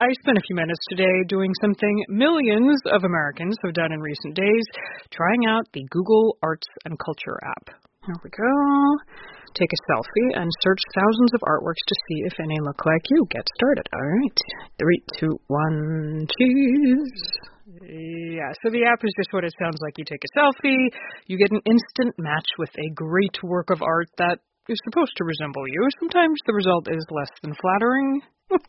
I spent a few minutes today doing something millions of Americans have done in recent days, trying out the Google Arts and Culture app. Here we go. Take a selfie and search thousands of artworks to see if any look like you. Get started. All right. 3, 2, 1, cheese. Yeah, so the app is just what it sounds like. You take a selfie, you get an instant match with a great work of art that is supposed to resemble you. Sometimes the result is less than flattering.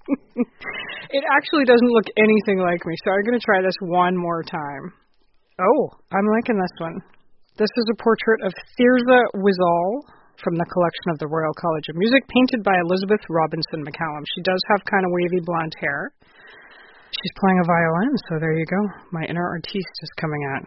It actually doesn't look anything like me, so I'm going to try this one more time. Oh, I'm liking this one. This is a portrait of Thirza Wizall from the collection of the Royal College of Music, painted by Elizabeth Robinson McCallum. She does have kind of wavy blonde hair. She's playing a violin, so there you go. My inner artiste is coming out.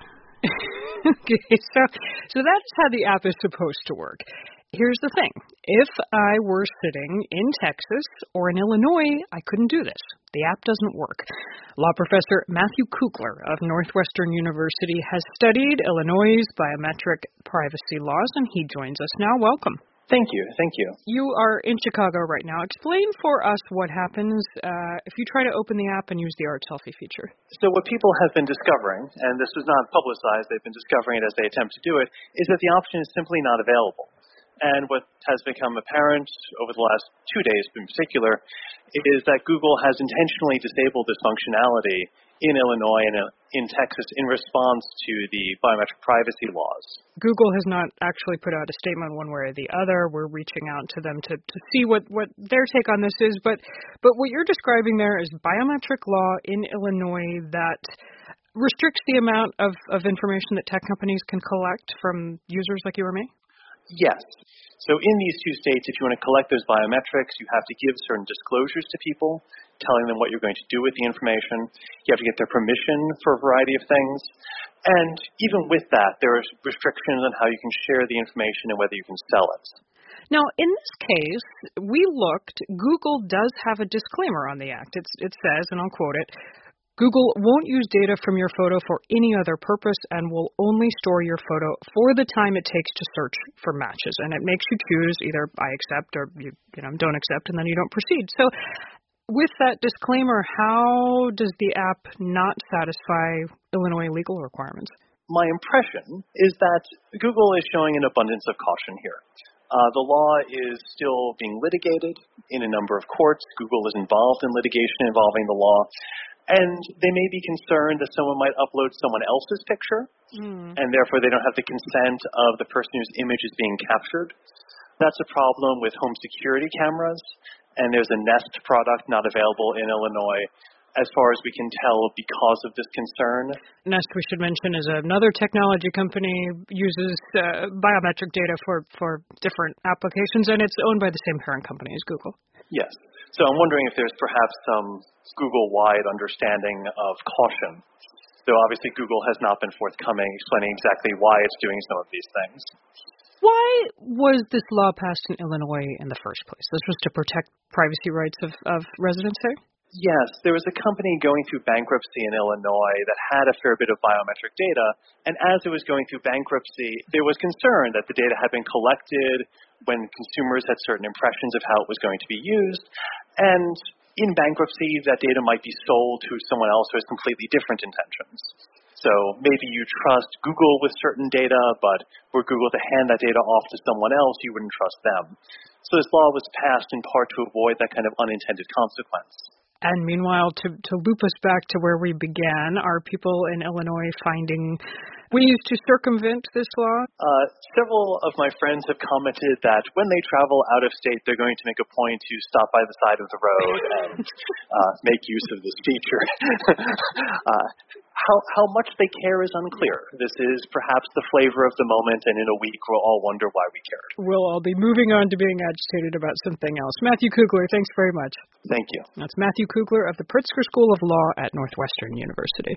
Okay, so that's how the app is supposed to work. Here's the thing. If I were sitting in Texas or in Illinois, I couldn't do this. The app doesn't work. Law professor Matthew Kugler of Northwestern University has studied Illinois' biometric privacy laws, and he joins us now. Welcome. Thank you. You are in Chicago right now. Explain for us what happens if you try to open the app and use the Art Selfie feature. So what people have been discovering, and this was not publicized, they've been discovering it as they attempt to do it, is that the option is simply not available. And what has become apparent over the last 2 days in particular is that Google has intentionally disabled this functionality in Illinois and in Texas in response to the biometric privacy laws. Google has not actually put out a statement one way or the other. We're reaching out to them to see what their take on this is. But what you're describing there is biometric law in Illinois that restricts the amount of information that tech companies can collect from users like you or me? Yes. So in these two states, if you want to collect those biometrics, you have to give certain disclosures to people, telling them what you're going to do with the information. You have to get their permission for a variety of things. And even with that, there are restrictions on how you can share the information and whether you can sell it. Now, in this case, we looked. Google does have a disclaimer on the act. It says, and I'll quote it, Google won't use data from your photo for any other purpose and will only store your photo for the time it takes to search for matches. And it makes you choose either I accept or you don't accept, and then you don't proceed. So with that disclaimer, how does the app not satisfy Illinois legal requirements? My impression is that Google is showing an abundance of caution here. The law is still being litigated in a number of courts. Google is involved in litigation involving the law. And they may be concerned that someone might upload someone else's picture, and therefore they don't have the consent of the person whose image is being captured. That's a problem with home security cameras, and there's a Nest product not available in Illinois, as far as we can tell, because of this concern. Nest, we should mention, is another technology company, uses biometric data for different applications, and it's owned by the same parent company as Google. Yes. So I'm wondering if there's perhaps some Google-wide understanding of caution. Though obviously Google has not been forthcoming explaining exactly why it's doing some of these things. Why was this law passed in Illinois in the first place? This was to protect privacy rights of residents there? Yes, there was a company going through bankruptcy in Illinois that had a fair bit of biometric data, and as it was going through bankruptcy, there was concern that the data had been collected when consumers had certain impressions of how it was going to be used, and in bankruptcy, that data might be sold to someone else who has completely different intentions. So maybe you trust Google with certain data, but were Google to hand that data off to someone else, you wouldn't trust them. So this law was passed in part to avoid that kind of unintended consequence. And meanwhile, to loop us back to where we began, are people in Illinois finding ways to circumvent this law? Several of my friends have commented that when they travel out of state, they're going to make a point to stop by the side of the road and make use of this feature. How much they care is unclear. This is perhaps the flavor of the moment, and in a week we'll all wonder why we cared. We'll all be moving on to being agitated about something else. Matthew Kugler, thanks very much. Thank you. That's Matthew Kugler of the Pritzker School of Law at Northwestern University.